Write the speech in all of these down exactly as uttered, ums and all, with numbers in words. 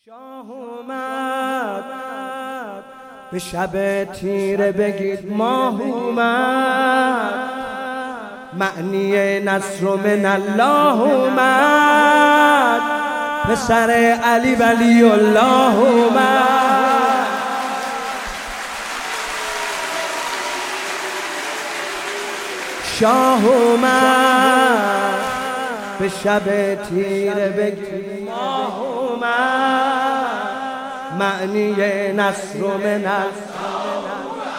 شاه اومد به شب تیره بگید ماه اومد، معنی نصر من الله اومد، پسر علی ولی الله اومد. شاه اومد به شب تیره بگید ماه اومد، معنی نصر من الله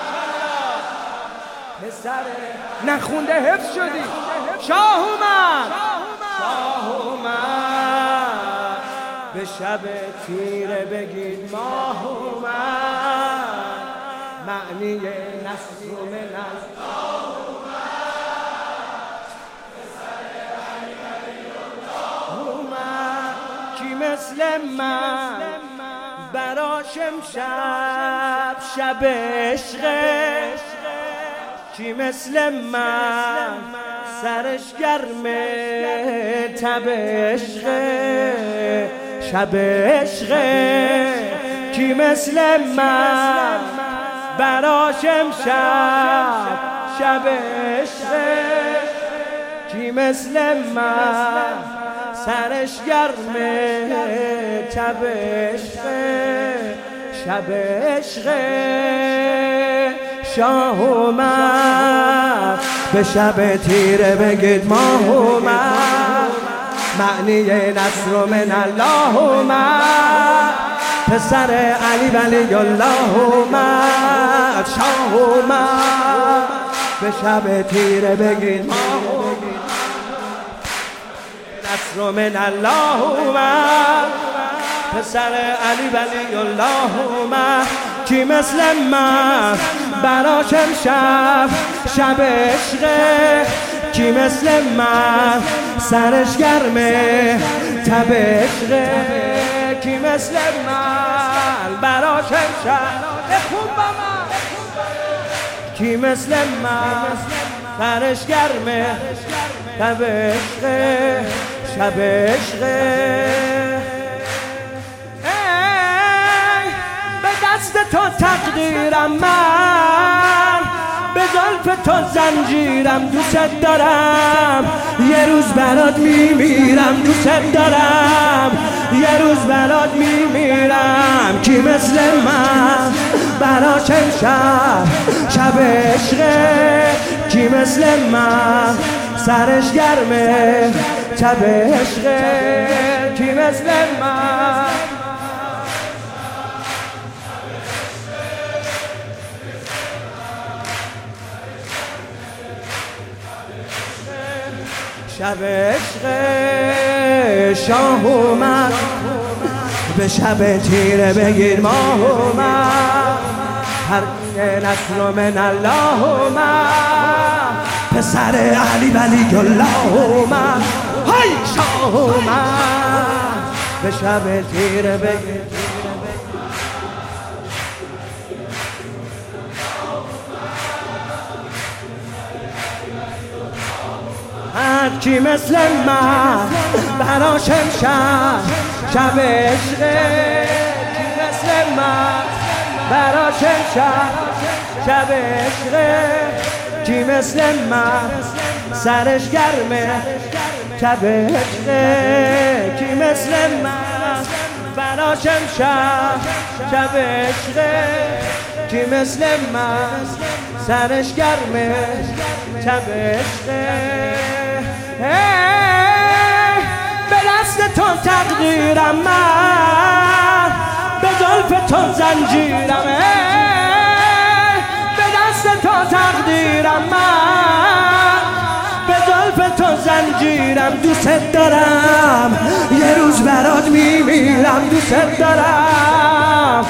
پسر نخونده حفظ شدی. شاه اومد شاه اومد به شب تیره بگید ماه اومد، معنی نصر من الله مثل من براش امشب شب عشقه، کی مثل من سرش گرمه تب عشقه شب عشقه، کی مثل من براش امشب شب عشقه، کی مثل من سرش گرمه تب عشقه شب عشقه. شاه اومد به شب تیره بگید ماه اومد، معنی نصر من الله اومد، پسر علی ولی الله اومد. شاه اومد به شب تیره بگید ماه اومد، نصر من الله اومد، پسر علی ولی الله اومد، کی مثل من براش امشب شب عشقه، کی مثل من سرش گرمه تب عشقه، کی مثل من براش امشب بخون با من، کی مثل من سرش گرمه تب عشقه شب عشقه. به دست تو تقدیرم من، به زلف تو زنجیرم، دوست دارم یه روز برات میمیرم، دوست دارم یه روز برات میمیرم، کی مثل من براش امشب شب عشقه، کی مثل من سرش گرمه شب عشقه، کی مثل من شب عشقه. شاه اومد به شب تیره بگیر ماه اومد، هر نصر من الله اومد، پسر علی ولی الله اومد. های شاه اومد به شب تیره بگیر هر کی مثل من براش امشب شب عشقه، کی مثل من براش امشب شب عشقه، کی مثل من سرش گرمه شب عشقه، کی مثل من براش امشب شب عشقه، کی مثل من سرش گرمه شب عشقه. به دست تو تقدیرم من، به زلف تو زنجیرم، به دست تو تقدیرم من، به زلف تو زنجیرم، دوست دارم یه روز برات میمیرم، دوست دارم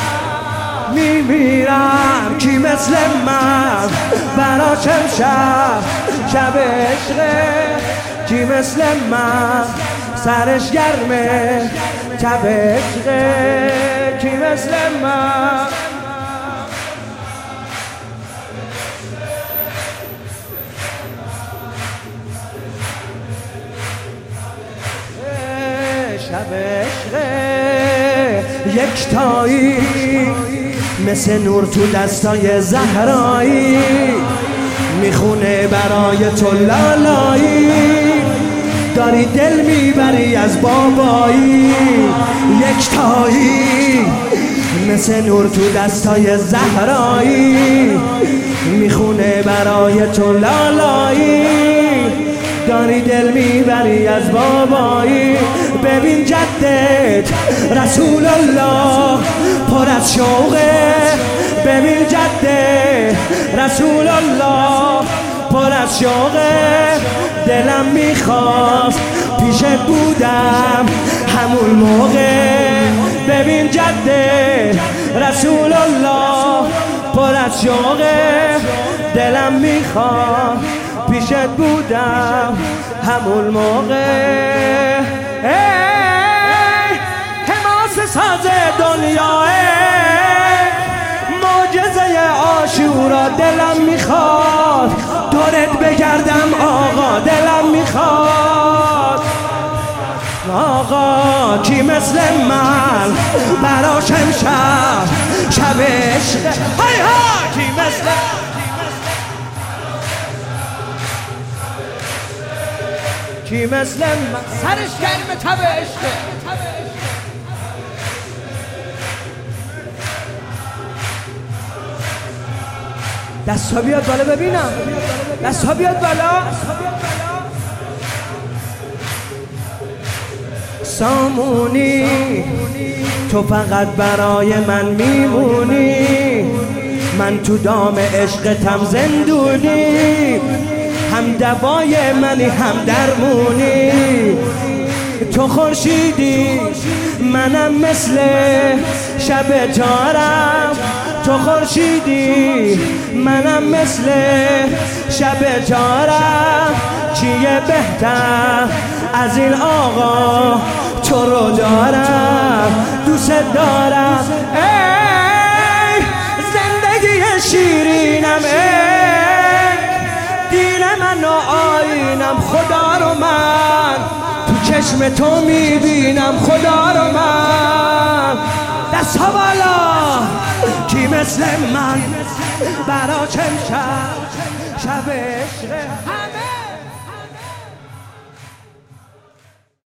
میمیرم، کی مثل من براش امشب شب عشقه، کی مثل من سرش گرمه شب عشقه، کی مثل من شب عشقه. یکتایی مثل نور تو دستای زهرایی میخونه برای تو لالایی داری دل میبری از بابایی یکتایی مثل نور تو دستای زهرایی میخونه برای تو لالایی داری دل میبری از بابایی ببین جدت رسول الله پر از شوقه ببین جدت رسول الله پر از شوقه دلم میخواست پیشت بودم همون موقع ببین جدت رسول الله پر از شوقه دلم میخواست پیشت بودم همون موقع حماس ساز دنیاه معجزه عاشورا دلم میخواد دورت بگردم آقا دلم میخواد آقا کی مثل من براش امشب شب عشق های ها کی مثل کی مثل من سرش گرم تب عشق دست ها بیاد بالا ببینم دست ها بیاد بالا سامونی تو فقط برای من میمونی من تو دام عشقتم زندونی هم دوای منی هم درمونی تو خورشیدی منم مثل شب تارم تو خورشیدی منم مثل شب تارم چیه بهتر از این آقا تو رو دارم دوست دارم ای زندگی شیرینم ای دین من و آینم خدا رو من تو چشم تو میبینم خدا رو من دست ها بالا کی مثل من برا چم شب شب عشق